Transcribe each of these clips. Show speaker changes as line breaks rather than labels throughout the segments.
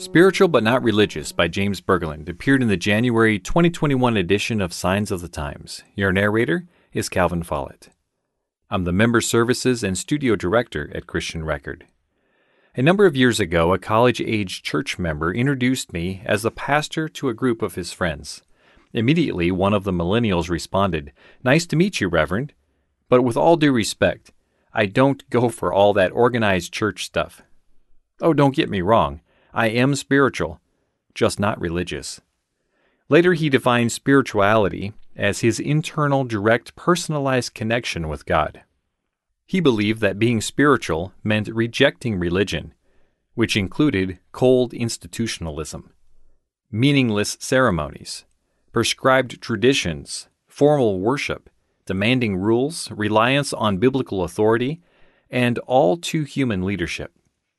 Spiritual but Not Religious by James Bergeland appeared in the January 2021 edition of Signs of the Times. Your narrator is Calvin Follett. I'm the Member Services and Studio Director at Christian Record. A number of years ago, a college-age church member introduced me as a pastor to a group of his friends. Immediately, one of the millennials responded, "Nice to meet you, Reverend. But with all due respect, I don't go for all that organized church stuff." Oh, don't get me wrong. I am spiritual, just not religious. Later, he defined spirituality as his internal, direct, personalized connection with God. He believed that being spiritual meant rejecting religion, which included cold institutionalism, meaningless ceremonies, prescribed traditions, formal worship, demanding rules, reliance on biblical authority, and all too human leadership.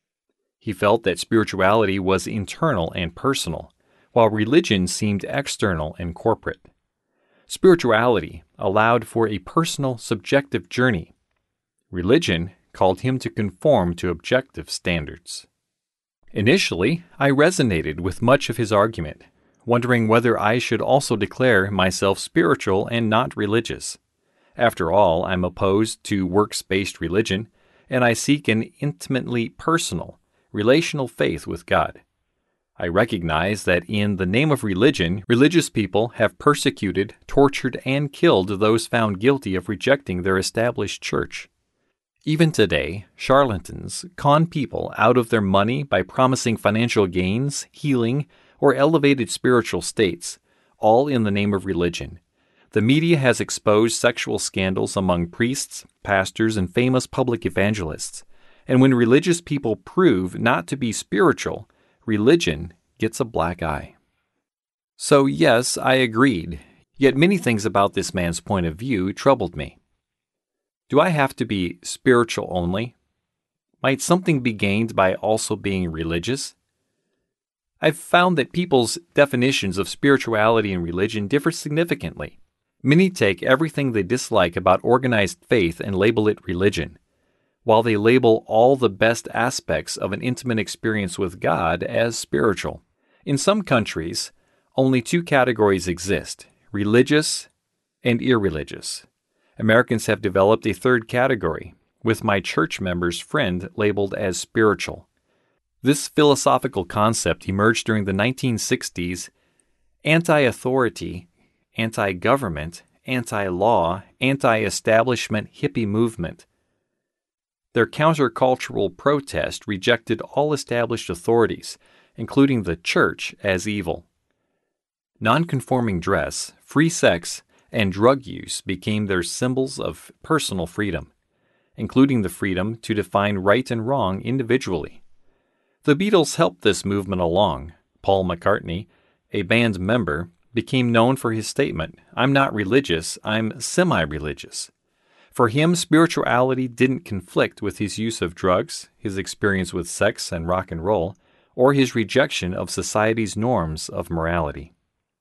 He felt that spirituality was internal and personal, while religion seemed external and corporate. Spirituality allowed for a personal, subjective journey. Religion called him to conform to objective standards. Initially, I resonated with much of his argument, wondering whether I should also declare myself spiritual and not religious. After all, I'm opposed to works-based religion, and I seek an intimately personal, relational faith with God. I recognize that in the name of religion, religious people have persecuted, tortured, and killed those found guilty of rejecting their established church. Even today, charlatans con people out of their money by promising financial gains, healing, or elevated spiritual states, all in the name of religion. The media has exposed sexual scandals among priests, pastors, and famous public evangelists. And when religious people prove not to be spiritual, religion gets a black eye. So yes, I agreed, yet many things about this man's point of view troubled me. Do I have to be spiritual only? Might something be gained by also being religious? I've found that people's definitions of spirituality and religion differ significantly. Many take everything they dislike about organized faith and label it religion, while they label all the best aspects of an intimate experience with God as spiritual. In some countries, only two categories exist: religious and irreligious. Americans have developed a third category, with my church member's friend labeled as spiritual. This philosophical concept emerged during the 1960s anti-authority, anti-government, anti-law, anti-establishment hippie movement. Their countercultural protest rejected all established authorities, including the church, as evil. Nonconforming dress, free sex, and drug use became their symbols of personal freedom, including the freedom to define right and wrong individually. The Beatles helped this movement along. Paul McCartney, a band member, became known for his statement, "I'm not religious, I'm semi-religious." For him, spirituality didn't conflict with his use of drugs, his experience with sex and rock and roll, or his rejection of society's norms of morality.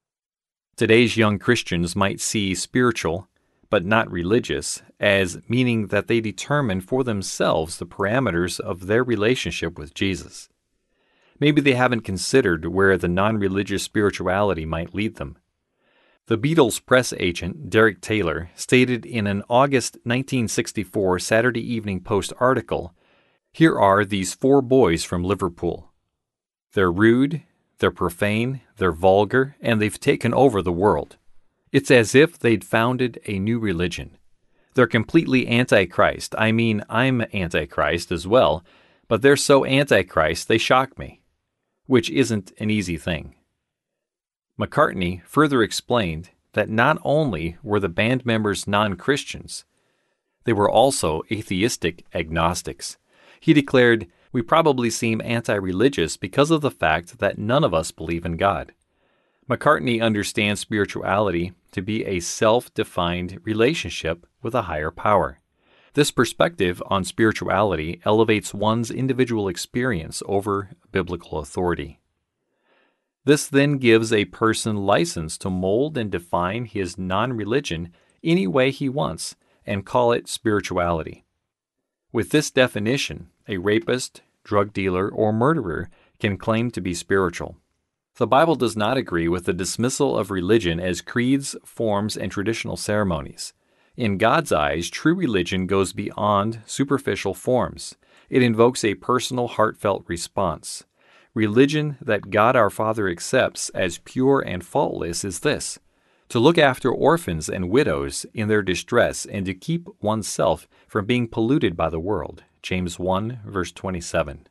Today's young Christians might see spiritual, but not religious, as meaning that they determine for themselves the parameters of their relationship with Jesus. Maybe they haven't considered where the non-religious spirituality might lead them. The Beatles' press agent, Derek Taylor, stated in an August 1964 Saturday Evening Post article, "Here are these four boys from Liverpool. They're rude, they're profane, they're vulgar, and they've taken over the world. It's as if they'd founded a new religion. They're completely anti-Christ. I mean, I'm anti-Christ as well, but they're so anti-Christ they shock me," which isn't an easy thing. McCartney further explained that not only were the band members non-Christians, they were also atheistic agnostics. He declared, "We probably seem anti-religious because of the fact that none of us believe in God." McCartney understands spirituality to be a self-defined relationship with a higher power. This perspective on spirituality elevates one's individual experience over biblical authority. This then gives a person license to mold and define his non-religion any way he wants and call it spirituality. With this definition, a rapist, drug dealer, or murderer can claim to be spiritual. The Bible does not agree with the dismissal of religion as creeds, forms, and traditional ceremonies. In God's eyes, true religion goes beyond superficial forms. It invokes a personal, heartfelt response. Religion that God our Father accepts as pure and faultless is this: to look after orphans and widows in their distress and to keep oneself from being polluted by the world. James 1, verse 27.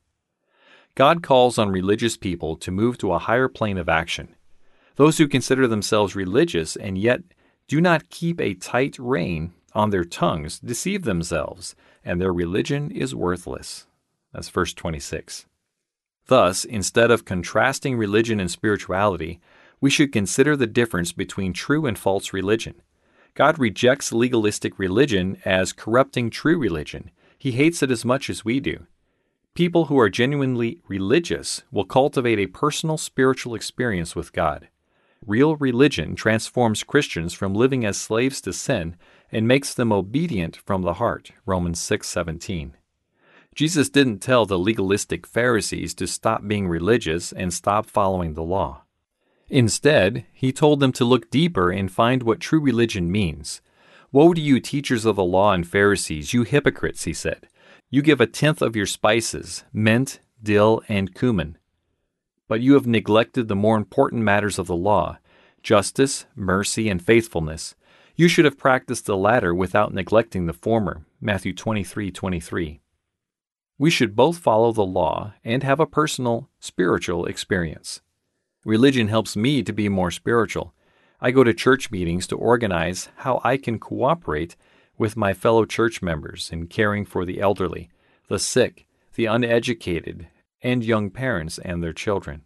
God calls on religious people to move to a higher plane of action. Those who consider themselves religious and yet do not keep a tight rein on their tongues deceive themselves, and their religion is worthless. That's verse 26. Thus, instead of contrasting religion and spirituality, we should consider the difference between true and false religion. God rejects legalistic religion as corrupting true religion. He hates it as much as we do. People who are genuinely religious will cultivate a personal spiritual experience with God. Real religion transforms Christians from living as slaves to sin and makes them obedient from the heart. Romans 6:17. Jesus didn't tell the legalistic Pharisees to stop being religious and stop following the law. Instead, he told them to look deeper and find what true religion means. "Woe to you, teachers of the law and Pharisees, you hypocrites," he said. "You give 1/10 of your spices, mint, dill, and cumin. But you have neglected the more important matters of the law, justice, mercy, and faithfulness. You should have practiced the latter without neglecting the former." Matthew 23:23. We should both follow the law and have a personal, spiritual experience. Religion helps me to be more spiritual. I go to church meetings to organize how I can cooperate with my fellow church members in caring for the elderly, the sick, the uneducated, and young parents and their children.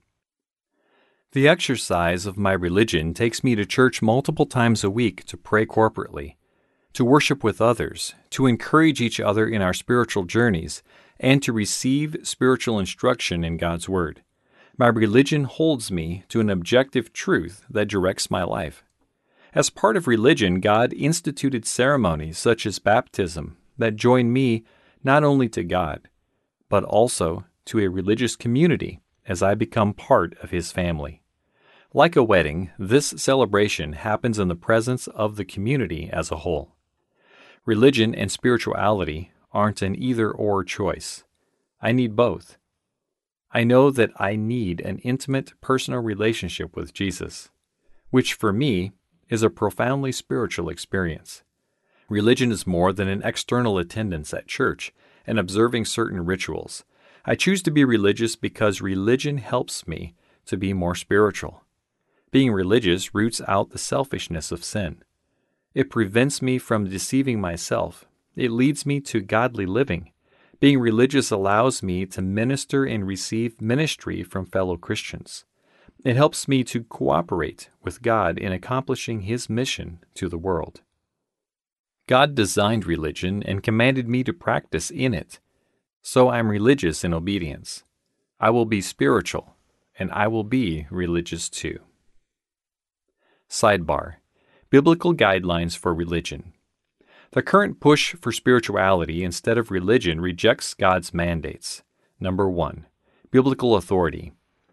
The exercise of my religion takes me to church multiple times a week to pray corporately, to worship with others, to encourage each other in our spiritual journeys, and to receive spiritual instruction in God's Word. My religion holds me to an objective truth that directs my life. As part of religion, God instituted ceremonies such as baptism that join me not only to God, but also to a religious community as I become part of His family. Like a wedding, this celebration happens in the presence of the community as a whole. Religion and spirituality aren't an either-or choice. I need both. I know that I need an intimate personal relationship with Jesus, which for me is a profoundly spiritual experience. Religion is more than an external attendance at church and observing certain rituals. I choose to be religious because religion helps me to be more spiritual. Being religious roots out the selfishness of sin. It prevents me from deceiving myself. It leads me to godly living. Being religious allows me to minister and receive ministry from fellow Christians. It helps me to cooperate with God in accomplishing His mission to the world. God designed religion and commanded me to practice in it. So I'm religious in obedience. I will be spiritual, and I will be religious too. Sidebar: Biblical guidelines for religion. The current push for spirituality instead of religion rejects God's mandates. Number 1. Biblical authority.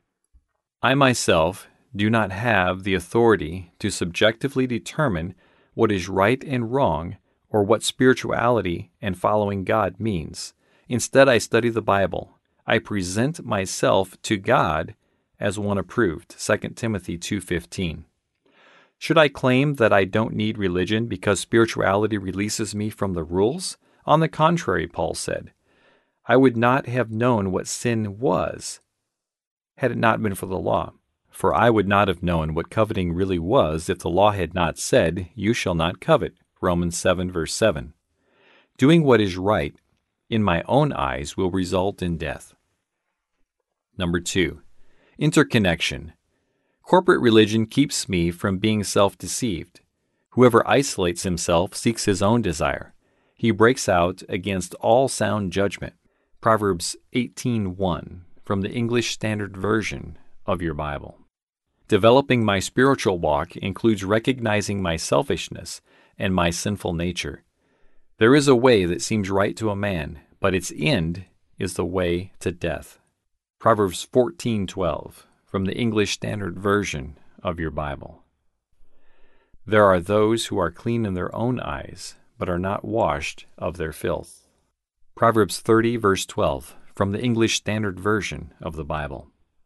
I myself do not have the authority to subjectively determine what is right and wrong or what spirituality and following God means. Instead, I study the Bible. I present myself to God as one approved. 2 Timothy 2:15. Should I claim that I don't need religion because spirituality releases me from the rules? On the contrary, Paul said, I would not have known what sin was had it not been for the law. For I would not have known what coveting really was if the law had not said, "You shall not covet." Romans 7, verse 7. Doing what is right in my own eyes will result in death. Number 2. Interconnection. Corporate religion keeps me from being self-deceived. Whoever isolates himself seeks his own desire. He breaks out against all sound judgment. Proverbs 18:1 from the English Standard Version of your Bible. Developing my spiritual walk includes recognizing my selfishness and my sinful nature. There is a way that seems right to a man, but its end is the way to death. Proverbs 14:12 from the English Standard Version of your Bible. There are those who are clean in their own eyes, but are not washed of their filth. Proverbs 30 verse 12 from the English Standard Version of the Bible.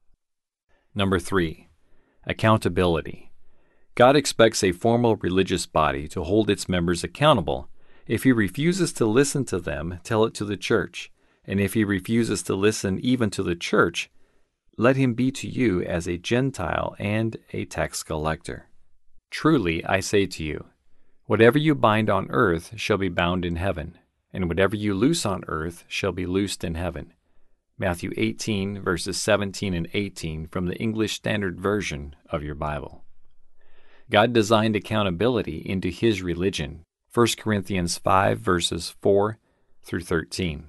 Number 3. Accountability. God expects a formal religious body to hold its members accountable. If he refuses to listen to them, tell it to the church. And if he refuses to listen even to the church, let him be to you as a Gentile and a tax collector. Truly, I say to you, whatever you bind on earth shall be bound in heaven, and whatever you loose on earth shall be loosed in heaven. Matthew 18, verses 17 and 18 from the English Standard Version of your Bible. God designed accountability into his religion. 1 Corinthians 5, verses 4 through 13.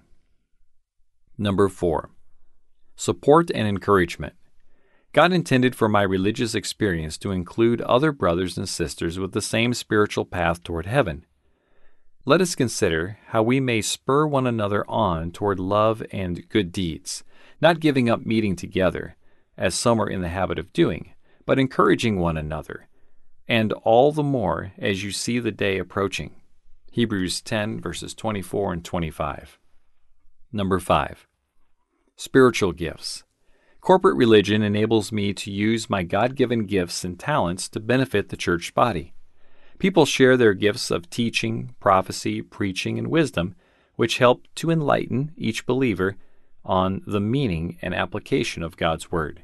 Number 4. Support and encouragement. God intended for my religious experience to include other brothers and sisters with the same spiritual path toward heaven. Let us consider how we may spur one another on toward love and good deeds, not giving up meeting together, as some are in the habit of doing, but encouraging one another, and all the more as you see the day approaching. Hebrews 10, verses 24 and 25. Number 5. Spiritual gifts. Corporate religion enables me to use my God-given gifts and talents to benefit the church body. People share their gifts of teaching, prophecy, preaching, and wisdom, which help to enlighten each believer on the meaning and application of God's Word.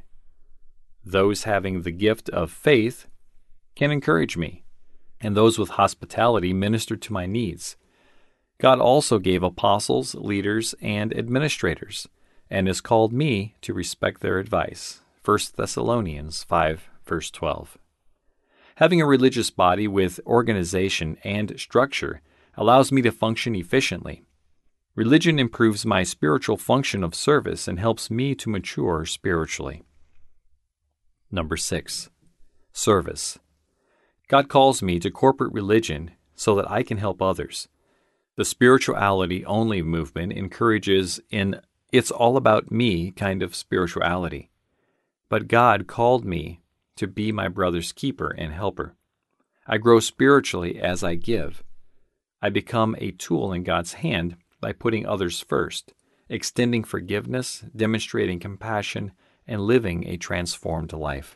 Those having the gift of faith can encourage me, and those with hospitality minister to my needs. God also gave apostles, leaders, and administrators, and has called me to respect their advice. 1 Thessalonians 5, verse 12. Having a religious body with organization and structure allows me to function efficiently. Religion improves my spiritual function of service and helps me to mature spiritually. Number 6. Service. God calls me to corporate religion so that I can help others. The spirituality-only movement encourages an it's all about me kind of spirituality. But God called me to be my brother's keeper and helper. I grow spiritually as I give. I become a tool in God's hand by putting others first, extending forgiveness, demonstrating compassion, and living a transformed life.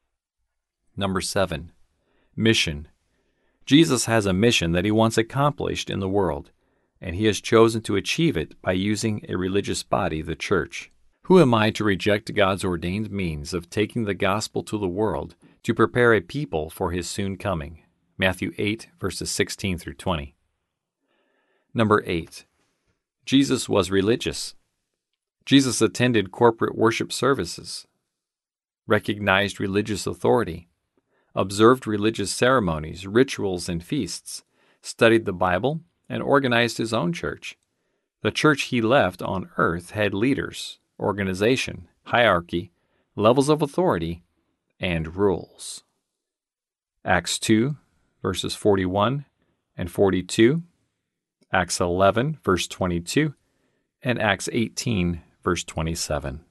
Number 7. Mission. Jesus has a mission that he wants accomplished in the world, and he has chosen to achieve it by using a religious body, the church. Who am I to reject God's ordained means of taking the gospel to the world to prepare a people for his soon coming? Matthew 8, verses 16 through 20. Number 8. Jesus was religious. Jesus attended corporate worship services, recognized religious authority, observed religious ceremonies, rituals, and feasts, studied the Bible, and organized his own church. The church he left on earth had leaders, organization, hierarchy, levels of authority, and rules. Acts 2, verses 41 and 42, Acts 11, verse 22, and Acts 18, verse 27.